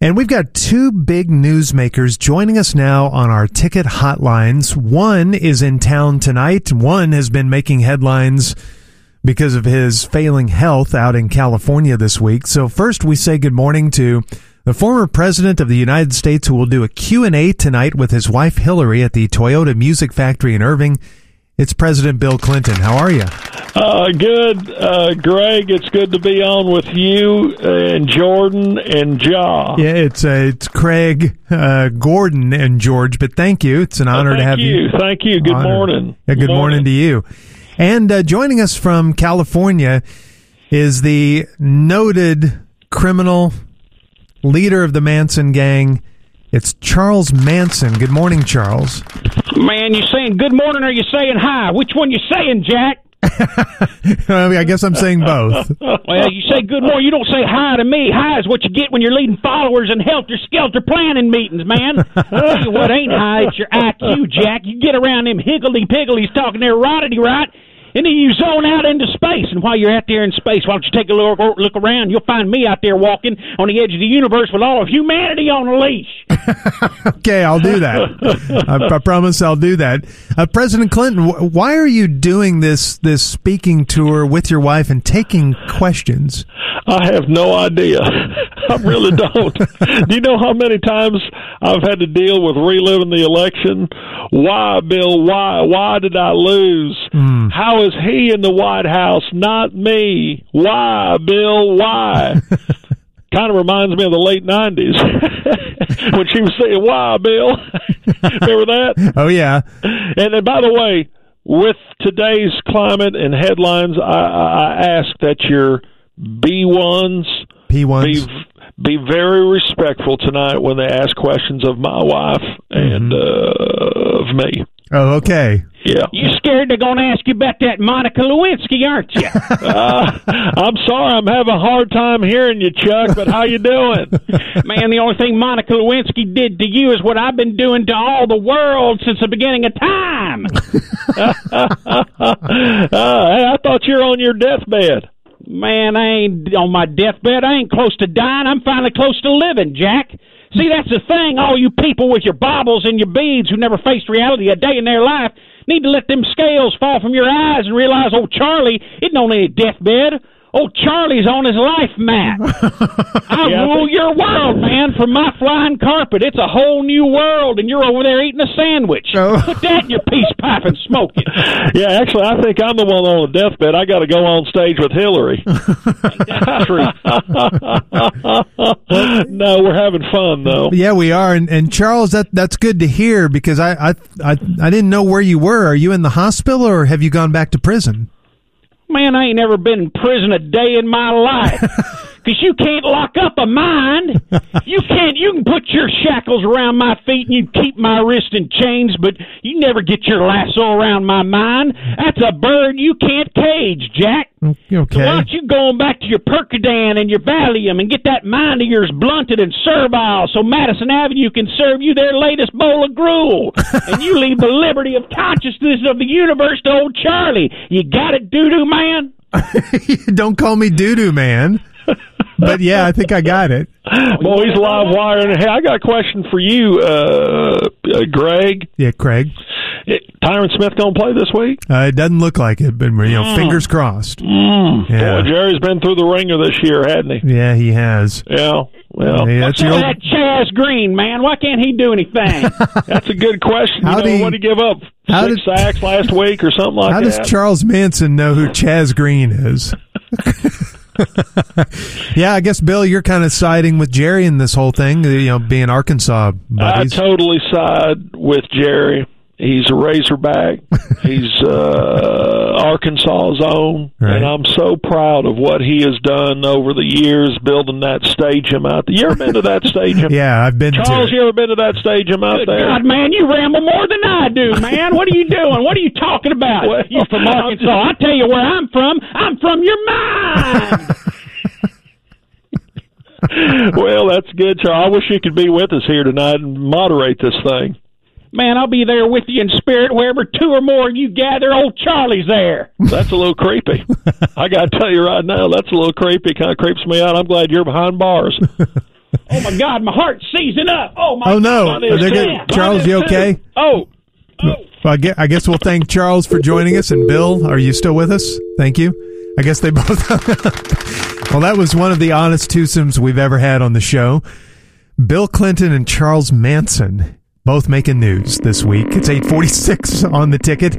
And we've got two big newsmakers joining us now on our ticket hotlines. One is in town tonight. One has been making headlines because of his failing health out in California this week. So first we say good morning to the former president of the United States, who will do a Q&A tonight with his wife Hillary at the Toyota Music Factory in Irving. It's President Bill Clinton. How are you? Good, Greg. It's good to be on with you and Jordan and Ja. Yeah, it's Craig, Gordon, and George. But thank you. It's an honor to have you. Thank you. Good morning. Yeah, good morning to you. And joining us from California is the noted criminal leader of the Manson gang. It's Charles Manson. Good morning, Charles. Man, you saying good morning or you saying hi? Which one you saying, Jack? I guess I'm saying both. Well, you say good morning. You don't say hi to me. Hi is what you get when you're leading followers in helter-skelter planning meetings, man. Tell you what ain't high, it's your IQ, Jack. You get around them higgledy-pigglies talking their roddy-rot, and then you zone out into space. And while you're out there in space, why don't you take a look around? You'll find me out there walking on the edge of the universe with all of humanity on a leash. Okay, I'll do that. I promise I'll do that. President Clinton, why are you doing this speaking tour with your wife and taking questions? I have no idea. I really don't. Do you know how many times I've had to deal with reliving the election? Why, Bill? Why did I lose? How is he in the White House, not me? Why, Bill? Why? Kind of reminds me of the late 90s when she was saying, why, Bill? Remember that? Oh, yeah. And then, by the way, with today's climate and headlines, I ask that your B1s be very respectful tonight when they ask questions of my wife and of me. Oh, okay. Yeah. You scared they're going to ask you about that Monica Lewinsky, aren't you? I'm sorry. I'm having a hard time hearing you, Chuck, but how you doing? Man, the only thing Monica Lewinsky did to you is what I've been doing to all the world since the beginning of time. Hey, I thought you were on your deathbed. Man, I ain't on my deathbed. I ain't close to dying. I'm finally close to living, Jack. See, that's the thing. All you people with your baubles and your beads who never faced reality a day in their life need to let them scales fall from your eyes and realize old Charlie isn't on any deathbed. Old Charlie's on his life mat. I rule your world, man, from my flying carpet. It's a whole new world, and you're over there eating a sandwich. Oh. Put that in your peace pipe and smoke it. Yeah, actually, I think I'm the one on the deathbed. I got to go on stage with Hillary. That's true. No, we're having fun, though. Yeah, we are. And Charles, that's good to hear, because I didn't know where you were. Are you in the hospital, or have you gone back to prison? Man, I ain't never been in prison a day in my life. Because you can't lock up a mind. You can put your shackles around my feet and you keep my wrist in chains, but you never get your lasso around my mind. That's a bird you can't cage, Jack. Okay. So why don't you go on back to your Percodan and your Valium and get that mind of yours blunted and servile so Madison Avenue can serve you their latest bowl of gruel. And you leave the liberty of consciousness of the universe to old Charlie. You got it, doo-doo man? Don't call me doo-doo man. But yeah, I think I got it. Boy, he's live wiring. Hey, I got a question for you, Greg. Yeah, Craig. Tyron Smith going to play this week? It doesn't look like it, but fingers crossed. Yeah. Boy, Jerry's been through the ringer this year, hasn't he? Yeah, he has. Yeah. Well, what's that Chaz Green, man? Why can't he do anything? That's a good question. What did he give up? 6 sacks last week or something like that? How does Charles Manson know who Chaz Green is? Yeah, I guess, Bill, you're kind of siding with Jerry in this whole thing, being Arkansas buddies. I totally side with Jerry. He's a Razorback. He's Arkansas's own. Right. And I'm so proud of what he has done over the years building that stadium out there. You ever been to that stadium? Yeah, I've been Charles, you ever been to that stadium out there? God, man, you ramble more than I do, man. What are you doing? What are you talking about? Well, you from Arkansas. I tell you where I'm from. I'm from your mind. Well, that's good, Charles. I wish you could be with us here tonight and moderate this thing. Man, I'll be there with you in spirit. Wherever 2 or more of you gather, old Charlie's there. That's a little creepy. I got to tell you right now, that's a little creepy. Kind of creeps me out. I'm glad you're behind bars. Oh my God, my heart's seizing up. Oh my. Oh no, God, it's good. Charles, you okay? Oh. Well, I guess we'll thank Charles for joining us. And Bill, are you still with us? Thank you. I guess they both. Well, that was one of the honest twosomes we've ever had on the show. Bill Clinton and Charles Manson both making news this week. It's 8:46 on the Ticket.